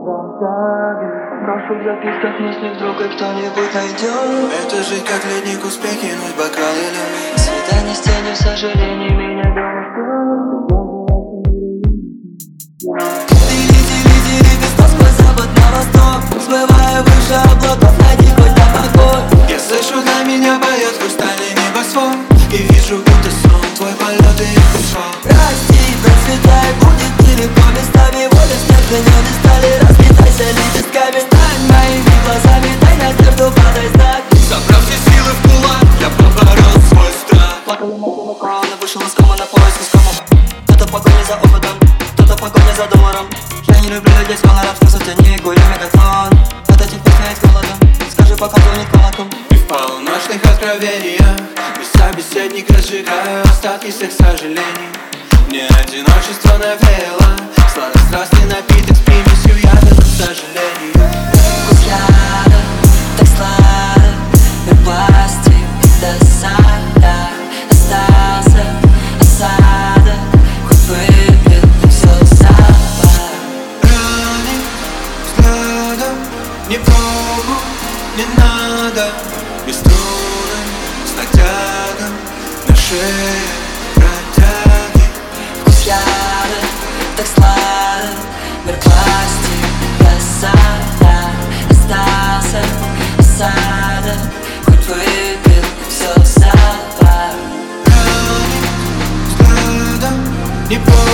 Прошу в записках мысли, вдруг и кто-нибудь найдет. Это жизнь как ледник, успех кинуть бокал и лед. Свидание с тенью, сожалений, меня дома ждет. Дили, весна сквозь запад на восток, взмывая выше облаков, найди хоть на покой. Я слышу, для меня поет хрустальный небосвод, и вижу, будто сон, твой полет и ушел. Расти, процветай, будет нелегко местами. Воля снег, звеньёны стали, разлетайся лепестками. Стань моими глазами, дай надежду, подай знак. Собрав все силы в кулак, я поборол свой страх. Плакал на колонна, вышел из кома на поиск искомого. Кто-то в погоне за опытом, кто-то в погоне за долларом. Я не люблю людей с колорабским сутяни, гули мегафон. От этих песней с голодом, скажи, пока звонит колокол. И в полуночных откровениях мой собеседник разжигаю остатки всех сожалений. Мне одиночество навеяло сладострастный напиток с примесью ягодных сожалений. Вкус яда, так сладок, мир пластик, досада. Остался осадок, хоть выпил все запах. Ранен взглядом, не пробу, не надо. Без струны, с ногтягом на шее протяги. Вкус яда, так сладок, мир пластик, досада. Остался осадок, хоть выпил все запах. Ранен взглядом, не пробу.